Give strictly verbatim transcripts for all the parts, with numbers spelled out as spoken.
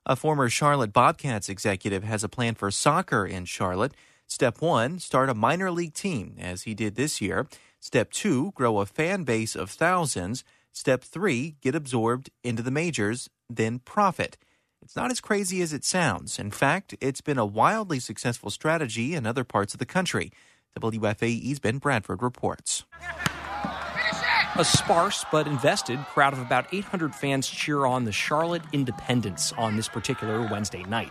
A former Charlotte Bobcats executive has a plan for soccer in Charlotte. Step one, start a minor league team, as he did this year. Step two, grow a fan base of thousands. Step three, get absorbed into the majors, then profit. It's not as crazy as it sounds. In fact, it's been a wildly successful strategy in other parts of the country. W F A E's Ben Bradford reports. A sparse but invested crowd of about eight hundred fans cheer on the Charlotte Independents on this particular Wednesday night.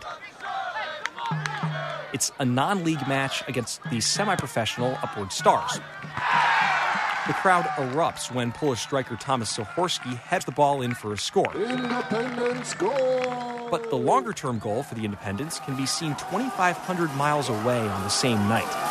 It's a non-league match against the semi-professional Upward Stars. The crowd erupts when Polish striker Thomas Sochorski heads the ball in for a score. Independence goal! But the longer-term goal for the Independents can be seen twenty-five hundred miles away on the same night.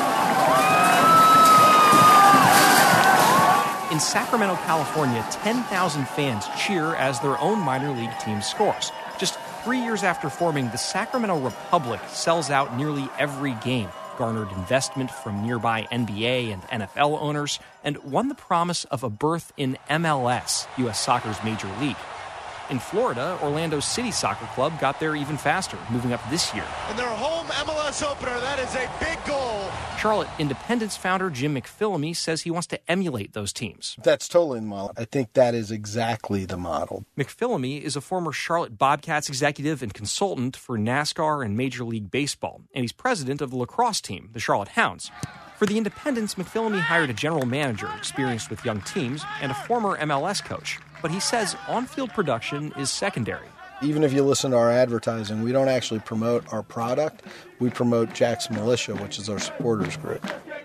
In Sacramento, California, ten thousand fans cheer as their own minor league team scores. Just three years after forming, the Sacramento Republic sells out nearly every game, garnered investment from nearby N B A and N F L owners, and won the promise of a berth in M L S, U S Soccer's major league. In Florida, Orlando City Soccer Club got there even faster, moving up this year. In their home M L S opener, that is a big goal. Charlotte Independence founder Jim McPhillamy says he wants to emulate those teams. That's totally the model. I think that is exactly the model. McPhillamy is a former Charlotte Bobcats executive and consultant for NASCAR and Major League Baseball, and he's president of the lacrosse team, the Charlotte Hounds. For the Independents, McPhillamy hired a general manager experienced with young teams and a former M L S coach. But he says on-field production is secondary. Even if you listen to our advertising, we don't actually promote our product. We promote Jack's Militia, which is our supporters group.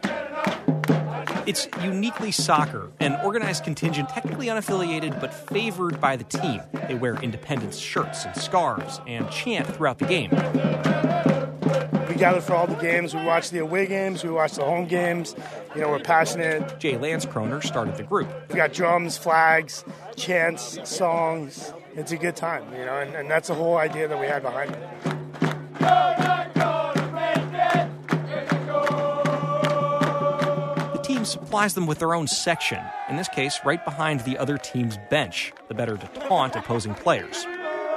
It's uniquely soccer, an organized contingent technically unaffiliated but favored by the team. They wear Independence shirts and scarves and chant throughout the game. We gather for all the games. We watch the away games. We watch the home games. You know, we're passionate. Jay Lance Kroner started the group. We got drums, flags, chants, songs. It's a good time, you know, and, and that's the whole idea that we had behind it. The team supplies them with their own section, in this case, right behind the other team's bench, the better to taunt opposing players.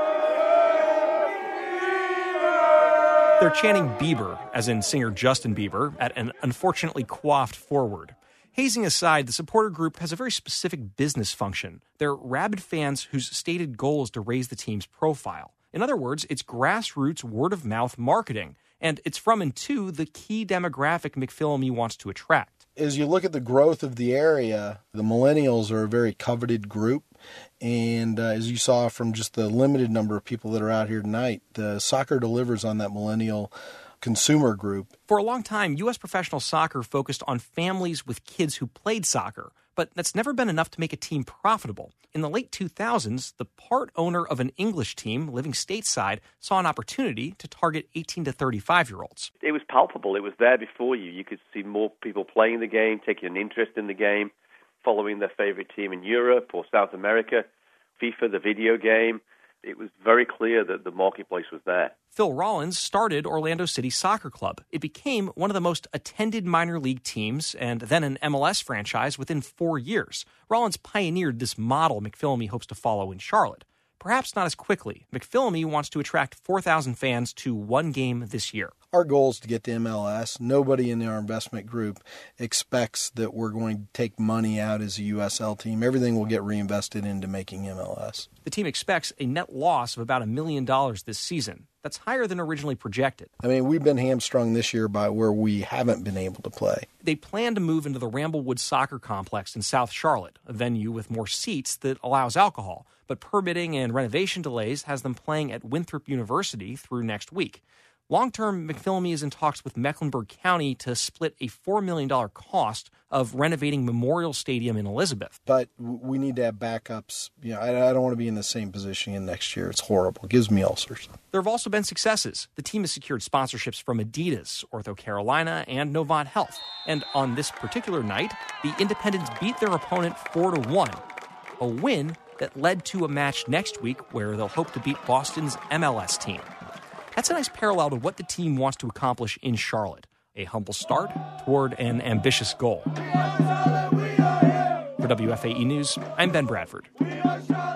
They're chanting Bieber, as in singer Justin Bieber, at an unfortunately coiffed forward. Hazing aside, the supporter group has a very specific business function. They're rabid fans whose stated goal is to raise the team's profile. In other words, it's grassroots word-of-mouth marketing, and it's from and to the key demographic McPhillamy wants to attract. As you look at the growth of the area, the millennials are a very coveted group. And uh, as you saw from just the limited number of people that are out here tonight, the soccer delivers on that millennial consumer group. For a long time, U S professional soccer focused on families with kids who played soccer, but that's never been enough to make a team profitable. In the late two thousands, the part owner of an English team living stateside saw an opportunity to target eighteen to thirty-five-year-olds. It was palpable. It was there before you. You could see more people playing the game, taking an interest in the game, following their favorite team in Europe or South America, FIFA, the video game. It was very clear that the marketplace was there. Phil Rollins started Orlando City Soccer Club. It became one of the most attended minor league teams and then an M L S franchise within four years. Rollins pioneered this model McPhillamy hopes to follow in Charlotte. Perhaps not as quickly. McPhillamy wants to attract four thousand fans to one game this year. Our goal is to get to M L S. Nobody in our investment group expects that we're going to take money out as a U S L team. Everything will get reinvested into making M L S. The team expects a net loss of about a million dollars this season. That's higher than originally projected. I mean, we've been hamstrung this year by where we haven't been able to play. They plan to move into the Ramblewood Soccer Complex in South Charlotte, a venue with more seats that allows alcohol. But permitting and renovation delays has them playing at Winthrop University through next week. Long-term, McPhillamy is in talks with Mecklenburg County to split a four million dollars cost of renovating Memorial Stadium in Elizabeth. But we need to have backups. You know, I, I don't want to be in the same position in next year. It's horrible. It gives me ulcers. There have also been successes. The team has secured sponsorships from Adidas, OrthoCarolina, and Novant Health. And on this particular night, the Independents beat their opponent four to one, a win that led to a match next week where they'll hope to beat Boston's M L S team. That's a nice parallel to what the team wants to accomplish in Charlotte, a humble start toward an ambitious goal. For W F A E News, I'm Ben Bradford.